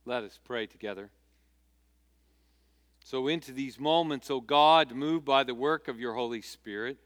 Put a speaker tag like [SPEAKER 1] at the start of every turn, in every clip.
[SPEAKER 1] Let us pray together. So into these moments, O God, moved by the work of your Holy Spirit,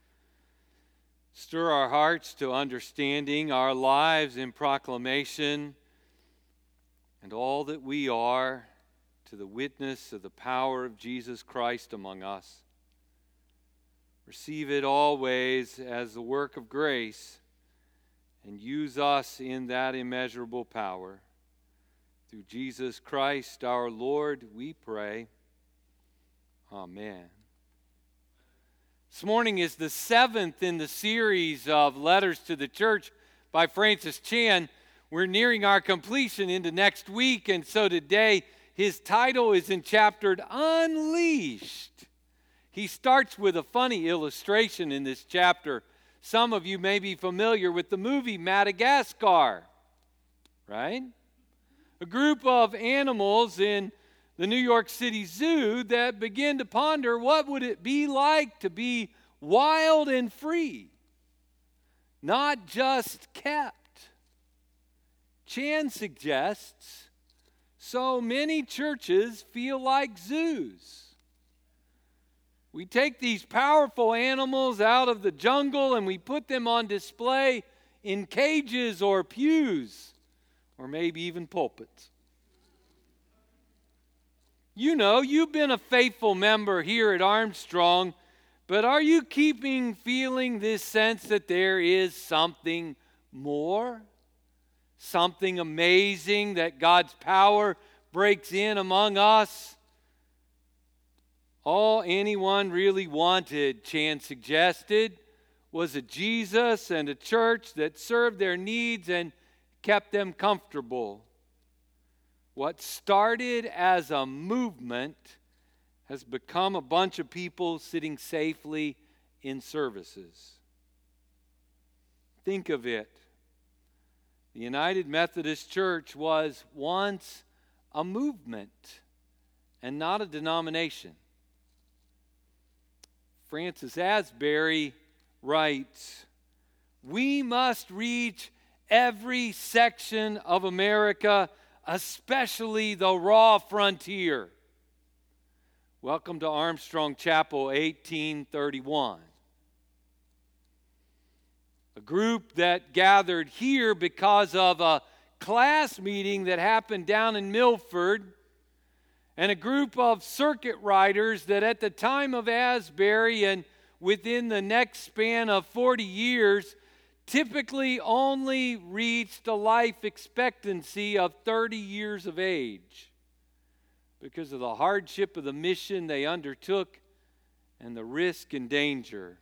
[SPEAKER 1] stir our hearts to understanding, our lives in proclamation, and all that we are to the witness of the power of Jesus Christ among us. Receive it always as the work of grace, and use us in that immeasurable power. Through Jesus Christ our Lord, we pray. Amen. This morning is the seventh in the series of letters to the church by Francis Chan. We're nearing our completion into next week, and so today his title is enchaptered Unleashed. He starts with a funny illustration in this chapter. Some of you may be familiar with the movie Madagascar, right? A group of animals in the New York City Zoo that begin to ponder what would it be like to be wild and free, not just kept. Chan suggests so many churches feel like zoos. We take these powerful animals out of the jungle and we put them on display in cages or pews, or maybe even pulpits. You know, you've been a faithful member here at Armstrong, but are you feeling this sense that there is something more? Something amazing, that God's power breaks in among us? All anyone really wanted, Chan suggested, was a Jesus and a church that served their needs and kept them comfortable. What started as a movement has become a bunch of people sitting safely in services. Think of it. The United Methodist Church was once a movement and not a denomination. Francis Asbury writes, "We must reach every section of America, especially the raw frontier." Welcome to Armstrong Chapel, 1831. A group that gathered here because of a class meeting that happened down in Milford, and a group of circuit riders that at the time of Asbury and within the next span of 40 years typically only reached a life expectancy of 30 years of age because of the hardship of the mission they undertook and the risk and danger.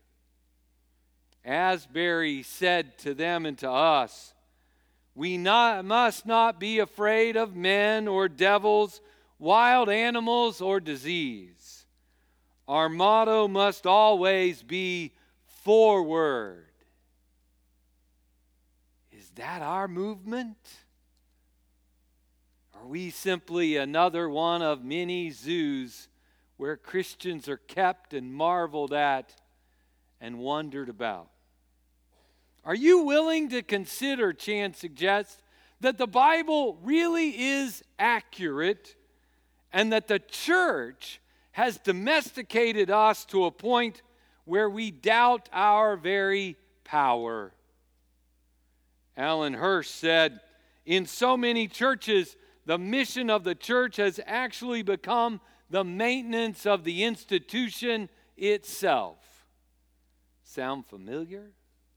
[SPEAKER 1] Asbury said to them and to us, "We must not be afraid of men or devils, wild animals or disease. Our motto must always be forward." Is that our movement? Are we simply another one of many zoos where Christians are kept and marveled at and wondered about? Are you willing to consider, Chan suggests, that the Bible really is accurate and that the church has domesticated us to a point where we doubt our very power? Alan Hirsch said, "In so many churches, the mission of the church has actually become the maintenance of the institution itself." Sound familiar?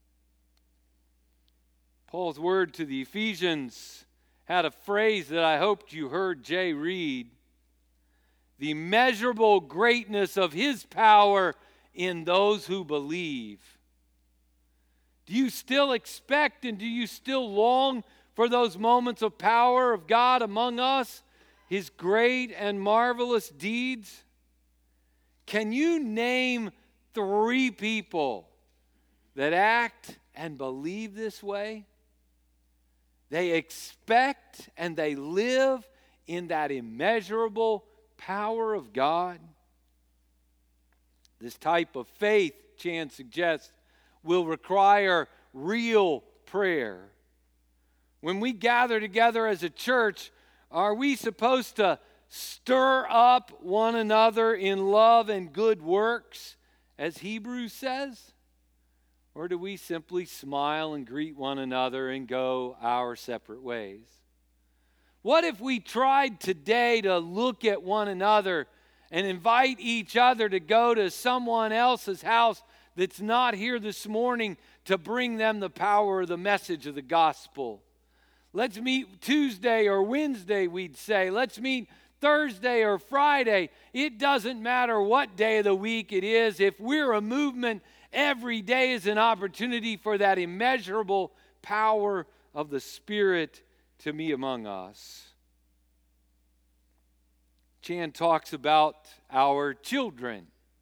[SPEAKER 1] Paul's word to the Ephesians had a phrase that I hoped you heard Jay read. The immeasurable greatness of his power in those who believe. Do you still expect and do you still long for those moments of power of God among us, his great and marvelous deeds? Can you name 3 people that act and believe this way? They expect and they live in that immeasurable power of God. This type of faith, Chan suggests, will require real prayer. When we gather together as a church, Are we supposed to stir up one another in love and good works, as Hebrews says? Or do we simply smile and greet one another and go our separate ways? What if we tried today to look at one another and invite each other to go to someone else's house that's not here this morning to bring them the power of the message of the gospel? Let's meet Tuesday or Wednesday, we'd say. Let's meet Thursday or Friday. It doesn't matter what day of the week it is. If we're a movement, every day is an opportunity for that immeasurable power of the Spirit to be among us. Chan talks about our children.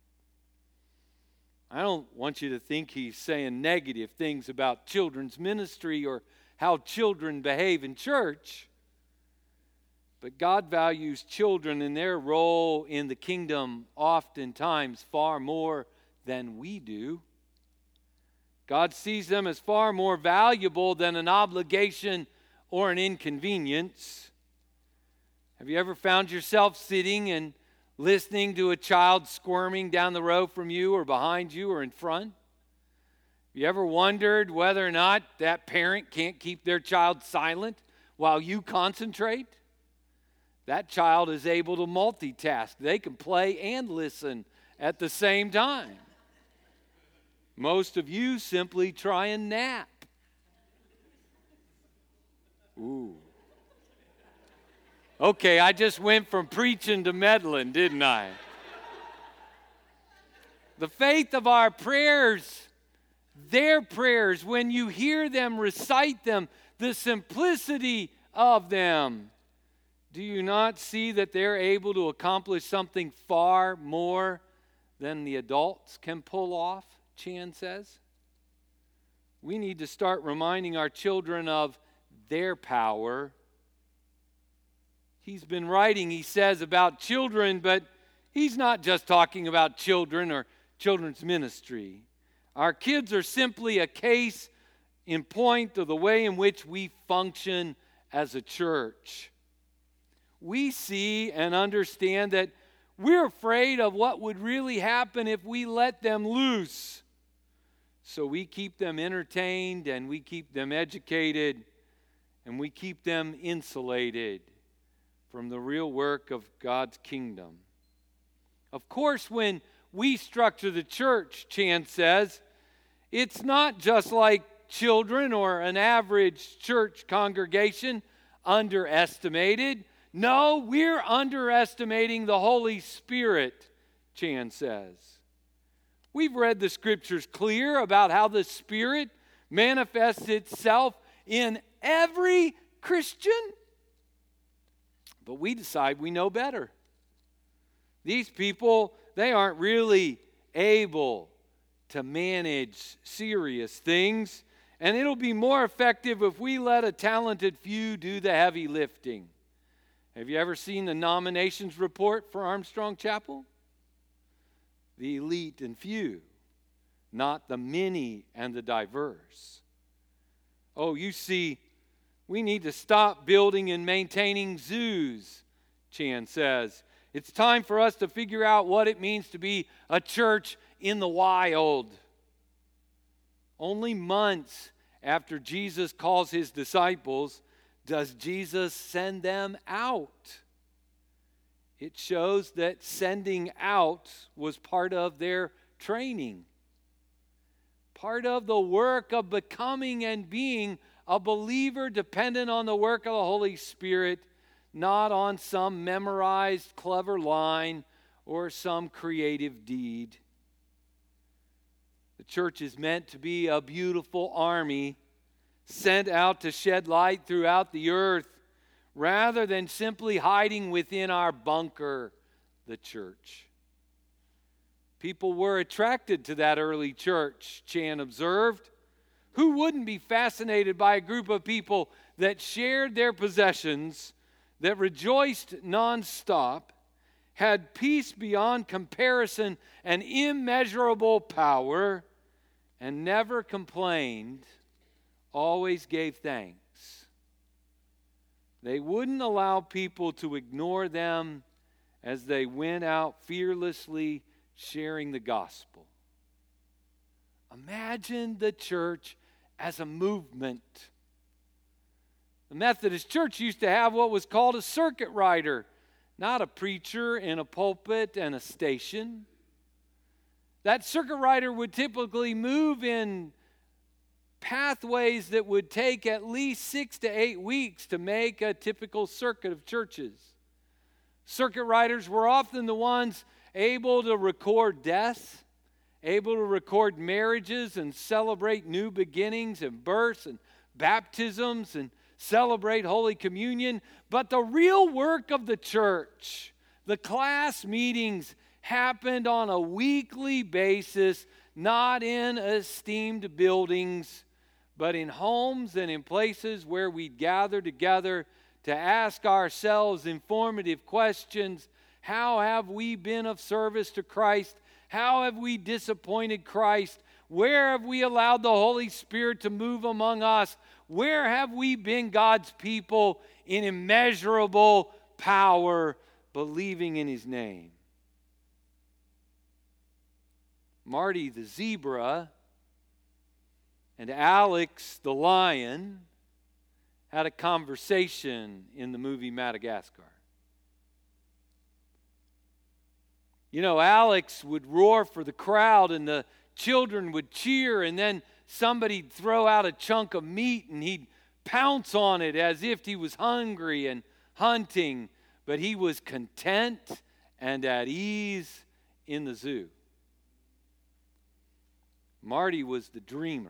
[SPEAKER 1] I don't want you to think he's saying negative things about children's ministry or how children behave in church. But God values children and their role in the kingdom oftentimes far more than we do. God sees them as far more valuable than an obligation or an inconvenience. Have you ever found yourself sitting and listening to a child squirming down the row from you or behind you or in front? Have you ever wondered whether or not that parent can't keep their child silent while you concentrate? That child is able to multitask. They can play and listen at the same time. Most of you simply try and nap. Ooh. Okay, I just went from preaching to meddling, didn't I? The faith of our prayers, their prayers, when you hear them recite them, the simplicity of them, do you not see that they're able to accomplish something far more than the adults can pull off, Chan says? We need to start reminding our children of their power. He's been writing, he says, about children, but he's not just talking about children or children's ministry. Our kids are simply a case in point of the way in which we function as a church. We see and understand that we're afraid of what would really happen if we let them loose. So we keep them entertained and we keep them educated and we keep them insulated from the real work of God's kingdom. Of course, when we structure the church, Chan says, it's not just like children or an average church congregation underestimated. No, we're underestimating the Holy Spirit, Chan says. We've read the scriptures clear about how the Spirit manifests itself in every Christian. But we decide we know better. These people, they aren't really able to manage serious things, and it'll be more effective if we let a talented few do the heavy lifting. Have you ever seen the nominations report for Armstrong Chapel? The elite and few, not the many and the diverse. Oh, you see, we need to stop building and maintaining zoos, Chan says. It's time for us to figure out what it means to be a church in the wild. Only months after Jesus calls his disciples, does Jesus send them out. It shows that sending out was part of their training, part of the work of becoming and being a believer dependent on the work of the Holy Spirit, not on some memorized clever line or some creative deed. The church is meant to be a beautiful army sent out to shed light throughout the earth rather than simply hiding within our bunker, the church. People were attracted to that early church, Chan observed. Who wouldn't be fascinated by a group of people that shared their possessions, that rejoiced nonstop, had peace beyond comparison and immeasurable power, and never complained, always gave thanks? They wouldn't allow people to ignore them as they went out fearlessly sharing the gospel. Imagine the church as a movement. The Methodist Church used to have what was called a circuit rider, not a preacher in a pulpit and a station. That circuit rider would typically move in pathways that would take at least 6 to 8 weeks to make a typical circuit of churches. Circuit riders were often the ones able to record death, able to record marriages and celebrate new beginnings and births and baptisms and celebrate Holy Communion. But the real work of the church, the class meetings, happened on a weekly basis, not in esteemed buildings, but in homes and in places where we'd gather together to ask ourselves informative questions. How have we been of service to Christ? How have we disappointed Christ? Where have we allowed the Holy Spirit to move among us? Where have we been God's people in immeasurable power, believing in His name? Marty the zebra and Alex the lion had a conversation in the movie Madagascar. You know, Alex would roar for the crowd and the children would cheer, and then somebody'd throw out a chunk of meat and he'd pounce on it as if he was hungry and hunting, but he was content and at ease in the zoo. Marty was the dreamer.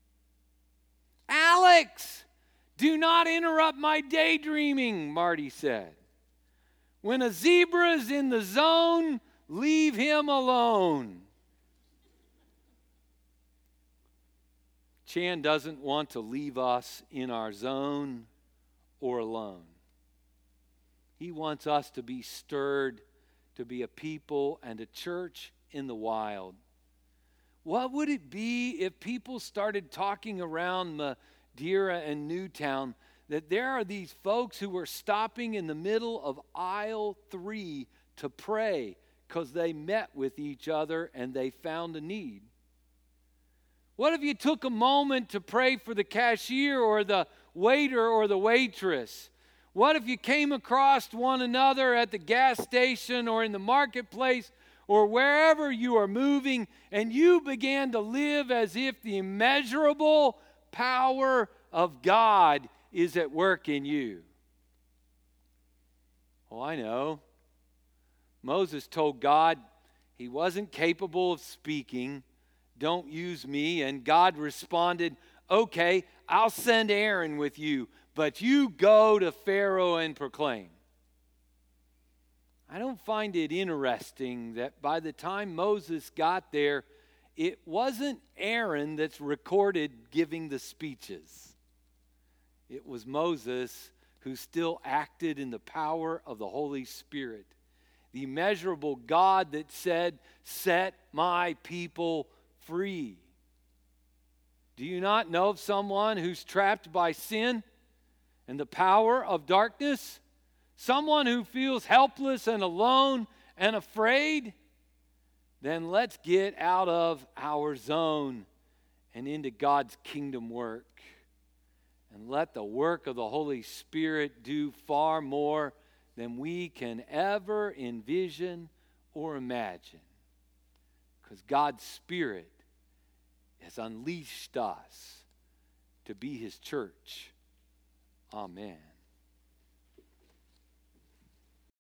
[SPEAKER 1] Alex, do not interrupt my daydreaming, Marty said. When a zebra is in the zone, leave him alone. Chan doesn't want to leave us in our zone or alone. He wants us to be stirred, to be a people and a church in the wild. What would it be if people started talking around Madeira and Newtown that there are these folks who are stopping in the middle of aisle 3 to pray because they met with each other and they found a need? What if you took a moment to pray for the cashier or the waiter or the waitress? What if you came across one another at the gas station or in the marketplace or wherever you are moving, and you began to live as if the immeasurable power of God is at work in you? Oh, I know. Moses told God he wasn't capable of speaking. Don't use me. And God responded, okay, I'll send Aaron with you, but you go to Pharaoh and proclaim. I don't find it interesting that by the time Moses got there, it wasn't Aaron that's recorded giving the speeches. It was Moses who still acted in the power of the Holy Spirit. The immeasurable God that said, set my people free. Do you not know of someone who's trapped by sin and the power of darkness? Someone who feels helpless and alone and afraid? Then let's get out of our zone and into God's kingdom work. And let the work of the Holy Spirit do far more than we can ever envision or imagine. Because God's Spirit has unleashed us to be His church. Amen.